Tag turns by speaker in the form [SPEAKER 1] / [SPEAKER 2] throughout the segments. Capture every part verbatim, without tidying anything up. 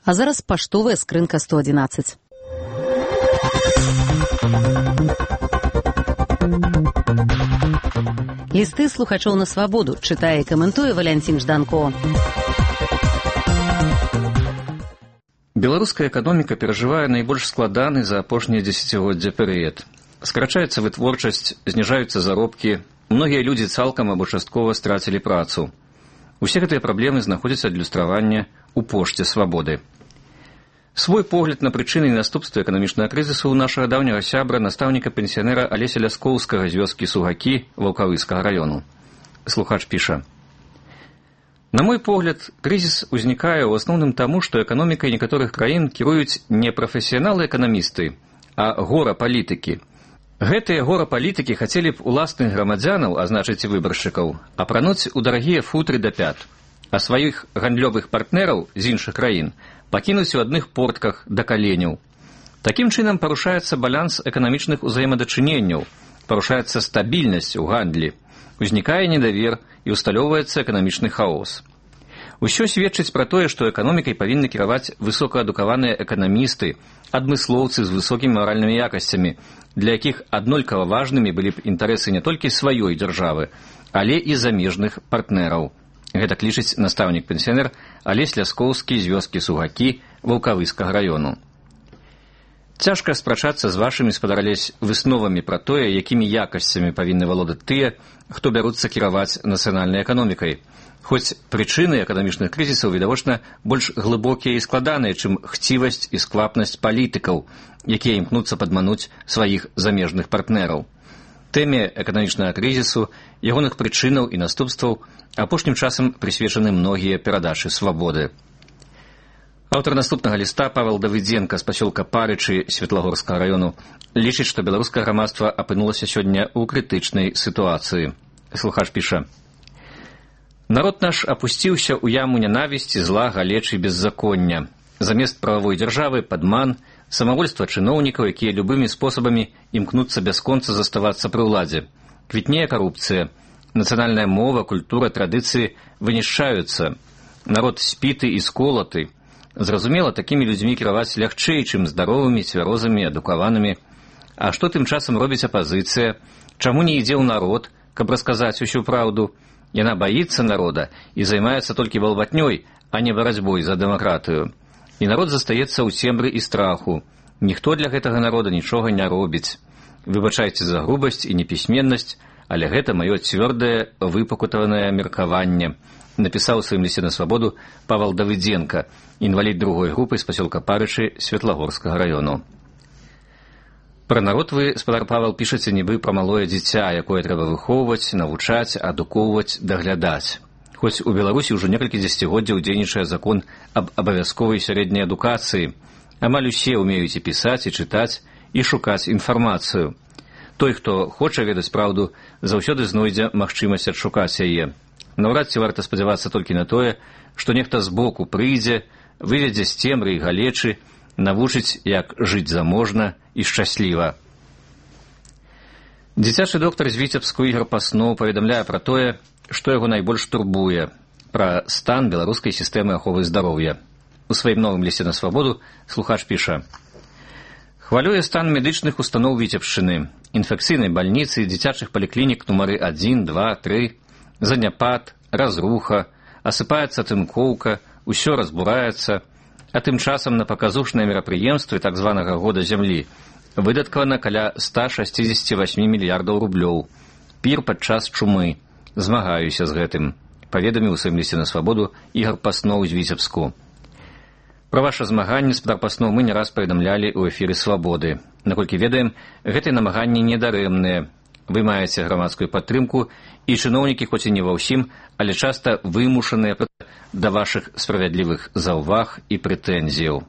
[SPEAKER 1] А зараз паштовая скрынка сто адзінаццаць. Лісты слухачоў на свабоду чытае і каментуе Валянцін Жданко.
[SPEAKER 2] Беларуская эканоміка перажывае найбольш складаны за апошнія дзесяцігоддзя перыяд. Скарачаецца вытворчасць, зніжаюцца заробкі, многія людзі цалкам або часткова страцілі працу. Усе гэтыя праблемы знаходзяць адлюстраванне ў пошце свабоды. Свой погляд на прычыны і наступствы эканамічнага крызісу ў нашага даўняга сябра, настаўніка-пенсіянера Алеся Ляскоўскага з вёскі Сугакі Ваўкавыскага раёну. Слухач піша: «На мой погляд, крызіс узнікае ў асноўным таму, што эканомікай некаторых краін кіруюць не прафесіяналы-эканамісты, а гора-палітыкі. Гэтыя гора-палітыкі хацелі б уласных грамадзянаў, а значыць і выбаршчыкаў, апрануць у дарагія футры да пят, а сваіх гандлёвых партнераў з іншых краін пакінуць у адных портках да каленяў. Такім чынам парушаецца баланс эканамічных узаемадачыненняў, парушаецца стабільнасць у гандлі, узнікае недавер і усталёўваецца эканамічны хаос. Усё сведчыць пра тое, што эканомікай павінны кіраваць высокаадукаваныя эканамісты, адмыслоўцы з высокімі маральнымі якасцямі, для якіх аднолькава важнымі былі б інтарэсы не толькі сваёй дзяржавы, але і замежных партнераў. Гэта лічыць настаўнік-пенсіянер Алесь Ляскоўскі з вёскі Сугакі Ваўкавыскага раёну. Цяжка спрачацца з вашымі, спадар Алесь, высновамі пра тое, якімі якасцямі павінны валодаць тыя, хто бяруцца кіраваць нацыянальнай эканомікай. Хоць прычыны эканамічных крызісаў, відавочна, больш глыбокія і складаныя, чым хцівасць і сквапнасць палітыкаў, якія імкнуцца падмануць сваіх замежных партнераў. Тэме эканамічнага крызісу, ягоных прычынаў і наступстваў апошнім часам прысвечаны многія перадачы свабоды. Аўтар наступнага ліста Павел Давыдзенка з пасёлка Парычы Светлагорскага раёну лічыць, што беларускае грамадства апынулася сёння ў крытычнай сітуацыі. Слухач піша: «Народ наш апусціўся ў яму нянавісці, зла, галечы, беззаконня. Замест прававой дзяржавы падман, самавольства чыноўнікаў, якія любымі спосабамі імкнуцца бясконца заставацца пры ўладзе. Квітнее карупцыя. Нацыянальная мова, культура, традыцыі вынішчаюцца. Народ спіты і сколаты. Зразумела, такімі людзьмі кіраваць лягчэй, чым здаровымі, цвярозамі, адукаванымі. А што тым часам робіць апазіцыя? Чаму не ідзе ў народ, каб расказаць усю праўду? Яна баіцца народа і займаецца толькі балбатнёй, а не барацьбой за дэмакратыю. І народ застаецца ў цемры і страху. Ніхто для гэтага народа нічога не робіць. Выбачайце за грубасць і непісьменнасць, але гэта маё цвёрдае выпакутаванае меркаванне», напісаў у сваім лісце на свабоду Павел Давыдзенка, інвалід другой групы з пасёлка Парычы Светлагорскага раёну. Пра народ вы, спадар Павел, пішаце нібы пра малое дзіця, якое трэба выхоўваць, навучаць, адукоўваць, даглядаць. Хоць у Беларусі ўжо некалькі дзесяцігоддзяў дзейнічае закон аб абавязковай сярэдняй адукацыі. Амаль усе ўмеюць і пісаць, і чытаць, і шукаць інфармацыю. Той, хто хоча ведаць праўду, заўсёды знойдзе магчымасць адшукаць яе. Наўрад ці варта спадзявацца толькі на тое, што нехта збоку прыйдзе, выведзе з цемры і галечы, навучыць, як жыць заможна і шчасліва. Дзіцячы доктар з Віцебску Ігор Пасноў паведамляе пра тое, што яго найбольш турбуе, пра стан беларускай сістэмы аховы здароўя. У сваім новым лісце на свабоду слухач піша: «Хвалюе стан медычных устаноў Віцебшчыны, інфекцыйнай бальніцы, дзіцячых паліклінік нумары адзін, два, тры, заняпад, разруха, асыпаецца тынкоўка, усё разбураецца, а тым часам на паказушныя мерапрыемствы так званага года зямлі выдаткавана каля ста шасцідзесяці васьмі мільярдаў рублёў. Пір падчас чумы. Змагаюся з гэтым», паведаміў у сваім лісце на свабоду Ігор Пасноў з Віцебску. Пра ваша змаганне, спадар Пасноў, мы не раз паведамлялі ў эфіры свабоды. Наколькі ведаем, гэтыя намаганні недарэмныя. Вы маеце грамадскую падтрымку, і чыноўнікі, хоць і не ва ўсім, але часта вымушаныя да вашых справядлівых заўваг і прэтэнзіяў.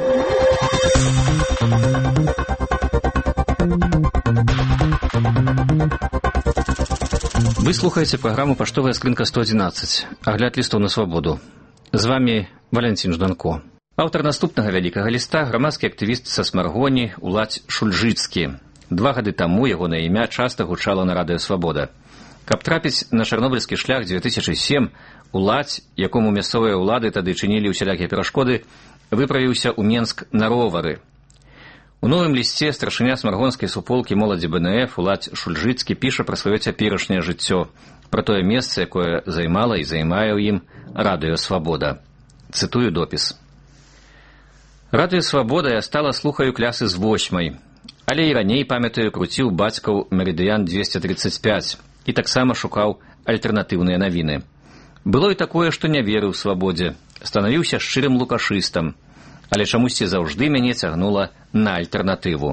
[SPEAKER 2] Вы слухаеце праграму «Паштовая скрынка сто адзінаццаць», агляд лістаў на свабоду. З вамі Валянцін Жданко. Аўтар наступнага вялікага ліста — грамадскі актывіст са Смаргоні Уладзь Шульжыцкі. Два гады таму ягонае імя часта гучала на радыё «Свабода». Каб трапіць на чарнобыльскі шлях дзве тысячы сем, уладзь, якому мясцовыя ўлады тады чынілі ўсялякія перашкоды, выправіўся ў Менск на ровары. У новым лісце старшыня смаргонскай суполкі моладзі бэ эн эф Уладзь Шульжыцкі піша пра сваё цяперашняе жыццё, пра тое месца, якое займала і займае ў ім радыё «Свабода». Цытую допіс. «Радыё «Свабода» я стала слухаю клясы з восьмай, але і раней, памятаю, круціў бацькаў «Мерыдыян дзвесце трыццаць пяць» і таксама шукаў альтэрнатыўныя навіны. Было і такое, што не верыў «Свабодзе», станавіўся шчырым лукашыстам, але чамусьці заўжды мяне цягнула на альтэрнатыву.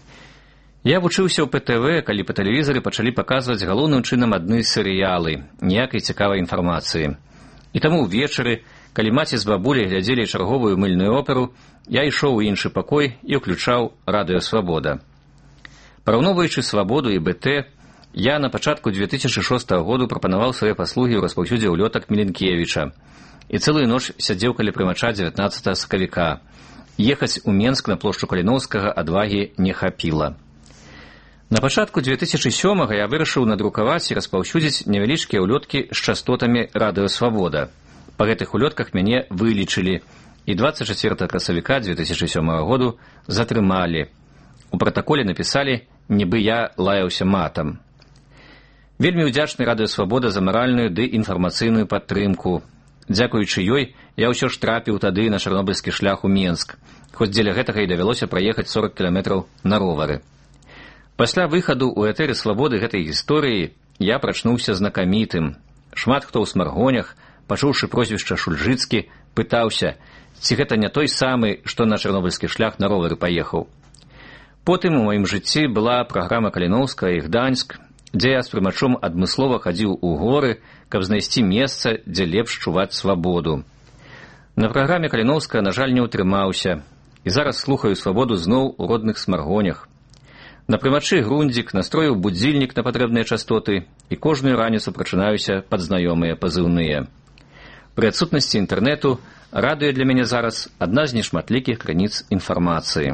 [SPEAKER 2] Я вучыўся ў пэ тэ вэ, калі па тэлевізары пачалі паказваць галоўным чынам адны серыялы, ніякай цікавай інфармацыі. І таму ўвечары, калі маці з бабуляй глядзелі чарговую мыльную оперу, я ішоў у іншы пакой і ўключаў радыё «Свабода». Параўноўваючы «Свабоду» і бэ тэ, я на пачатку две тысячы шостага году прапанаваў свае паслугі ў распаўсюдзе ўлётак Міленкевіча і цэлую ноч сядзеў каля прымача дзевятнаццатага сакавіка. Ехаць у Менск на плошчу Каліноўскага адвагі не хапіла. На пачатку две тысячы сёмага я вырашыў надрукаваць і распаўсюдзіць невялічкія ўлёткі з частотамі радыё «Свабода». Па гэтых улётках мяне вылічылі і дваццаць чацвёртага красавіка две тысячы сёмага году затрымалі. У пратаколе напісалі, нібы я лаяўся матам. Вельмі ўдзячны радыё «Свабода» за маральную ды інфармацыйную падтрымку. Дзякуючы ёй, я ўсё ж трапіў тады на чарнобыльскі шлях у Менск, хоць дзеля гэтага і давялося праехаць сорак кіламетраў на ровары. Пасля выхаду ў этэры «Свабоды» гэтай гісторыі я прачнуўся знакамітым. Шмат хто ў смаргонях, пачуўшы прозвішча Шульжыцкі, пытаўся, ці гэта не той самы, што на чарнобыльскі шлях на ровары паехаў. Потым у маім жыцці была праграма «Каліноўская» і «Гданьск», дзе я з прымачом адмыслова хадзіў у горы, каб знайсці месца, дзе лепш чуваць свабоду. На праграме «Каліноўская», на жаль, не ўтрымаўся, і зараз слухаю «Свабоду» зноў у родных смаргонях. На прымачы Грундзік настроіў будзільнік на патрэбныя частоты і кожную раніцу прачынаюся пад знаёмыя пазыўныя. Пры адсутнасці інтэрнэту радыё для мяне зараз адна з нешматлікіх крыніц інфармацыі.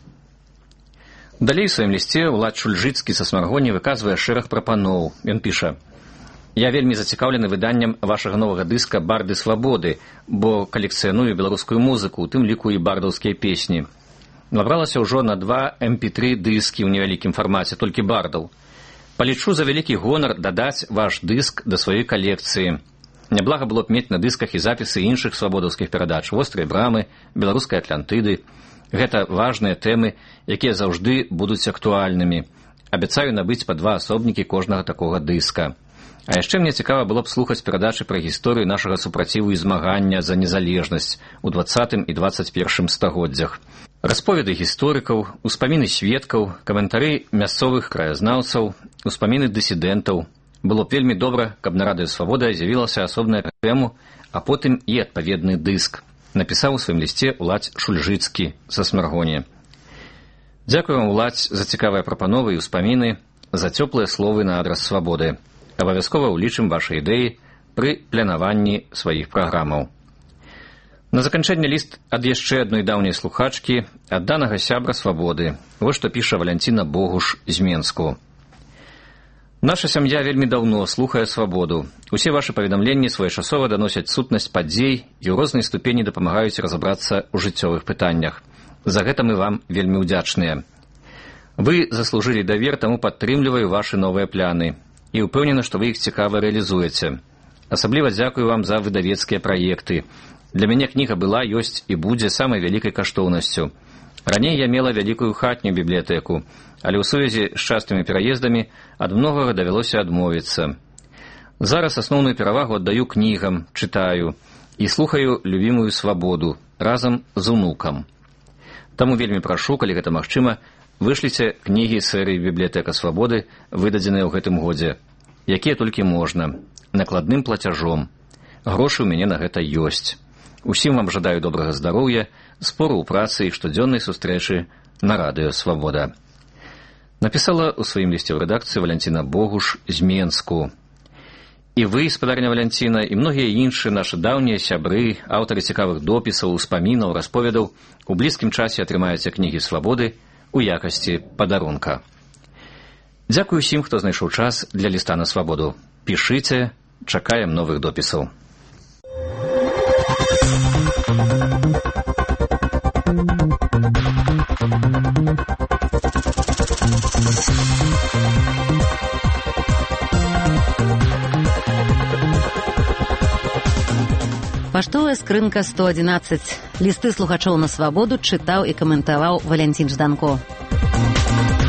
[SPEAKER 2] Далей у сваім лісце Уладзь Шульжыцкі са смаргоні выказвае шэраг прапаноў. Ён піша: «Я вельмі зацікаўлены выданнем вашага новага дыска «Барды свабоды», бо калекцыяную беларускую музыку, у тым ліку і бардаўскія песні. Набралася ўжо на два эм пэ тры дыскі ў невялікім фармаце, толькі бардаў. Палічу за вялікі гонар дадаць ваш дыск да сваёй калекцыі. Няблага было б мець на дысках і запісы іншых свабодаўскіх перадач, «Вострыя брамы», «Беларускай Атлантыды». Гэта важныя тэмы, якія заўжды будуць актуальнымі. Абяцаю набыць па два асобнікі кожнага такога дыска. А яшчэ мне цікава было б слухаць перадачы пра гісторыю нашага супраціву і змагання за незалежнасць у дваццатым і дваццаць першым стагоддзях. Расповеды гісторыкаў, успаміны сведкаў, каментары мясцовых краязнаўцаў, успаміны дысідэнтаў. Было б вельмі добра, каб на радыё «Свабода» з'явілася асобная тэму, а потым і адпаведны дыск. Напісаў у сваім лісце Уладзь Шульжыцкі са смаргоні. Дзякую вам, Уладзь, за цікавыя прапановы і ўспаміны, за цёплыя словы на адрас «Свабоды». Абавязкова ўлічым вашы ідэі пры планаванні сваіх праграмаў. На заканчэнне ліст ад яшчэ адной даўняй слухачкі, адданага сябра «Свабоды». Вось што піша Валянціна Богуш з Менску. Наша сям'я вельмі даўно слухае «Свабоду». Усе вашы паведамленні своечасова даносяць сутнасць падзей і ў рознай ступені дапамагаюць разабрацца ў жыццёвых пытаннях. За гэта мы вам вельмі ўдзячныя. Вы заслужылі давер, таму падтрымліваю вашы новыя пляны і ўпэўнена, што вы іх цікава рэалізуеце. Асабліва дзякую вам за выдавецкія праекты. Для мяне кніга была, ёсць і будзе самай вялікай каштоўнасцю. Раней я мела вялікую хатнюю бібліятэку, але ў сувязі з частымі пераездамі ад многага давялося адмовіцца. Зараз асноўную перавагу аддаю кнігам, чытаю і слухаю любімую «Свабоду» разам з унукам. Таму вельмі прашу, калі гэта магчыма, вышліце кнігі серыі «Бібліятэка Свабоды», выдадзеныя ў гэтым годзе, якія толькі можна, накладным плацяжом. Грошы ў мяне на гэта ёсць. Усім вам жадаю добрага здароўя, спору ў працы і штодзённай сустрэчы на радыё «Свабода». Напісала ў сваім лісце ў рэдакцыі Валянціна Богуш з Менску. І вы, спадарня Валянціна, і многія іншыя нашы даўнія сябры, аўтары цікавых допісаў, успамінаў, расповедаў, у блізкім часе атрымаеце кнігі «Свабоды» у якасці падарунка. Дзякую усім, хто знайшоў час для ліста на «Свабоду». Пішыце, чакаем новых допісаў.
[SPEAKER 1] Паштовая скрынка сто адзінаццаць. Лісты слухачоў на свабоду чытаў і каментаваў Валянцін Жданко.